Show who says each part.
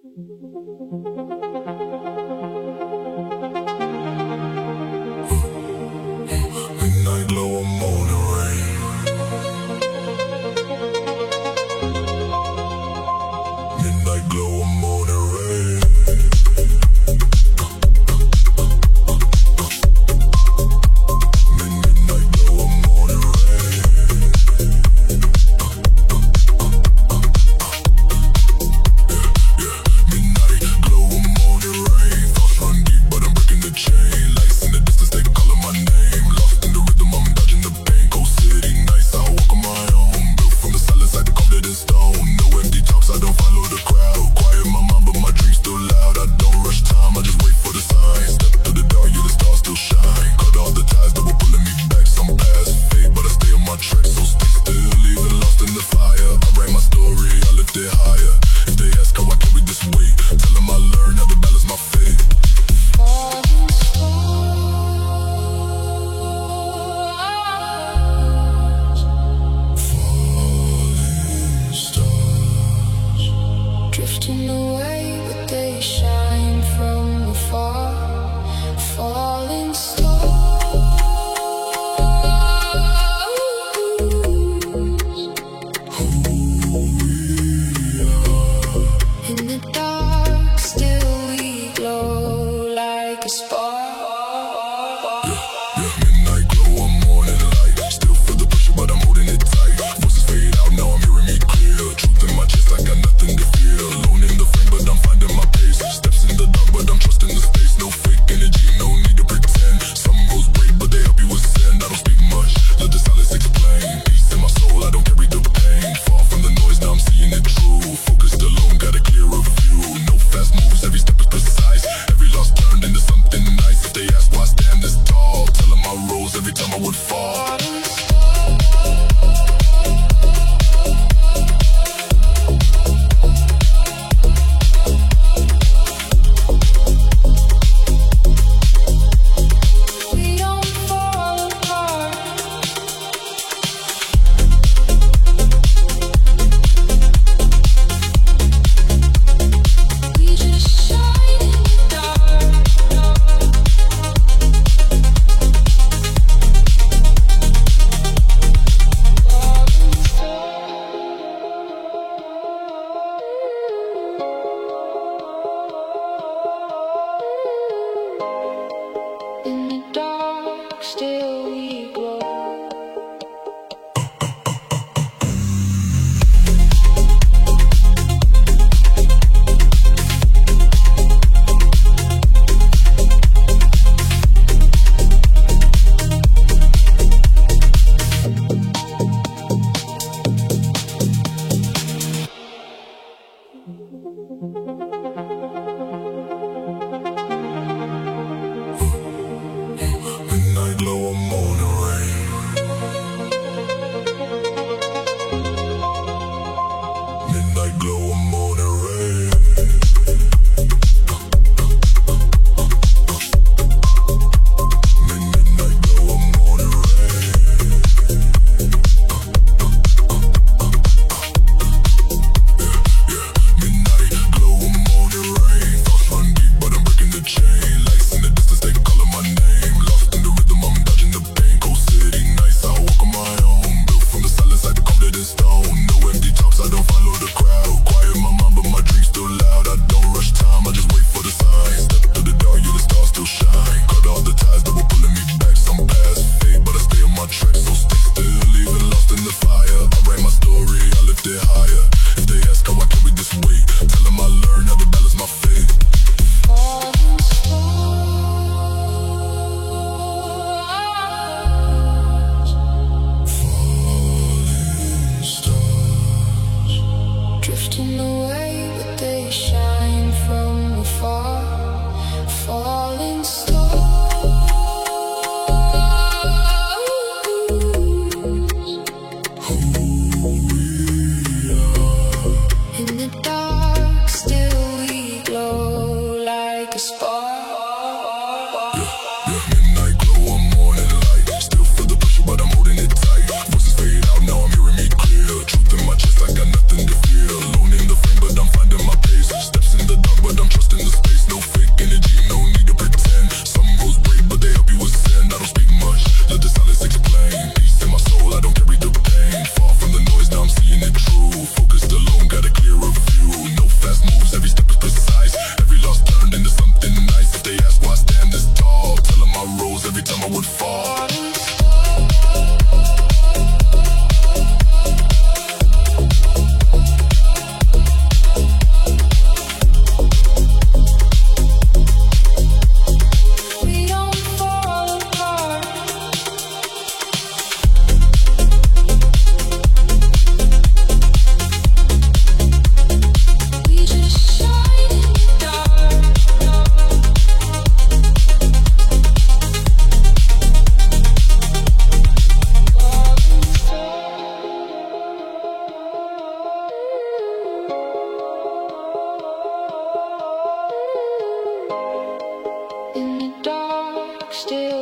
Speaker 1: Midnight glow, I'm on the rain. Midnight glow, I'm on the rain. Midnight glow, I'm on the rain. Midnight glow, I'm on the rain. Thoughts run deep, but I'm breaking the chain. Lights in the distance, they calling my name. Lost in the rhythm, I'm dodging the pain. Cold city nights, I walk on my own. Built from the silence, I carved it in stone. No empty talks, I don't follow the crowd. Quiet my mind, but my dreams still loud. I don't rush time, I just wait for the signs. Step to the dark, yeah, the stars still shine. Cut all the ties that were pulling me back. Some past fade, but I stay on my track. So stay still, even lost in the fire. I write my story, I lift it higher. If they ask how I carry this weight, tell them I learned how to balance my fate.
Speaker 2: Falling stars, drifting away, but they shine from afar. Falling stars, in the dark, still we glow like a spark.
Speaker 1: Midnight glow, I'm on it light. Still feel the pressure, but I'm holding it tight. Voices fade out, now I'm hearing me clear. Truth in my chest, I got nothing to fear. Alone in the frame, but I'm finding my pace. Steps in the dark, but I'm trusting the space. No fake energy, no need to pretend. Some roads break, but they help you ascend. I don't speak much, let the silence explain. Peace in my soul, I don't carry the pain. Far from the noise, now I'm seeing it true. Focused alone, got a clearer view. No fast moves, every step is precise. Every loss turned into something nice. If they ask why I stand this tall, tell them I rose every time I would fall.
Speaker 2: We don't fall apart. We just shine in the dark. In the dark, still we glow.
Speaker 1: Midnight glow, I'm on the rain. Midnight glow, I'm on the rain. Midnight glow, I'm on the rain. Midnight glow, I'm
Speaker 2: still